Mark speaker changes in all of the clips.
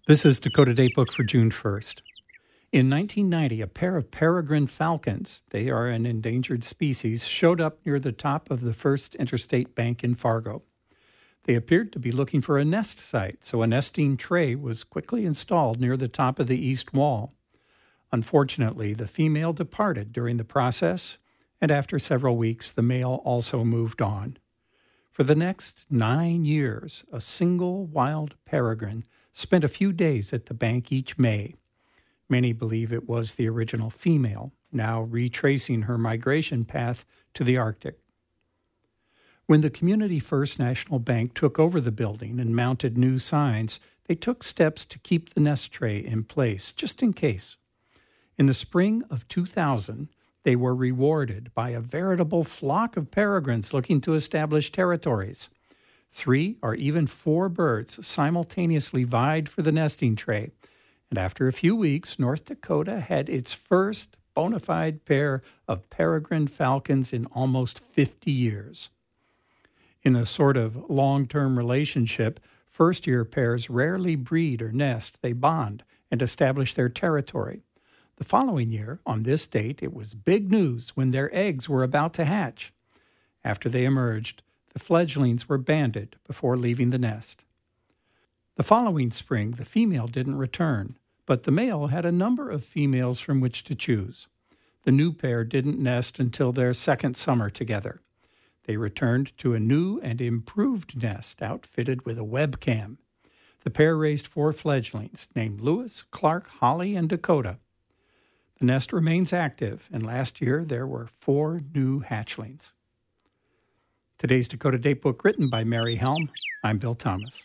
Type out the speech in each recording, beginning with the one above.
Speaker 1: This is Dakota Datebook for June 1st. In 1990, a pair of peregrine falcons, they are an endangered species, showed up near the top of the First Interstate Bank in Fargo. They appeared to be looking for a nest site, so a nesting tray was quickly installed near the top of the east wall. Unfortunately, the female departed during the process, and after several weeks, the male also moved on. For the next 9 years, a single wild peregrine spent a few days at the bank each May. Many believe it was the original female, now retracing her migration path to the Arctic. When the Community First National Bank took over the building and mounted new signs, they took steps to keep the nest tray in place, just in case. In the spring of 2000, they were rewarded by a veritable flock of peregrines looking to establish territories. 3 or even 4 birds simultaneously vied for the nesting tray, and after a few weeks, North Dakota had its first bona fide pair of peregrine falcons in almost 50 years. In a sort of long-term relationship, first-year pairs rarely breed or nest. They bond and establish their territory. The following year, on this date, it was big news when their eggs were about to hatch. After they emerged, the fledglings were banded before leaving the nest. The following spring, the female didn't return, but the male had a number of females from which to choose. The new pair didn't nest until their second summer together. They returned to a new and improved nest outfitted with a webcam. The pair raised 4 fledglings named Lewis, Clark, Holly, and Dakota. The nest remains active, and last year there were 4 new hatchlings. Today's Dakota Datebook written by Mary Helm. I'm Bill Thomas.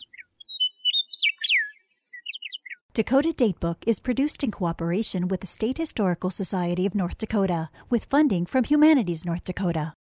Speaker 2: Dakota Datebook is produced in cooperation with the State Historical Society of North Dakota with funding from Humanities North Dakota.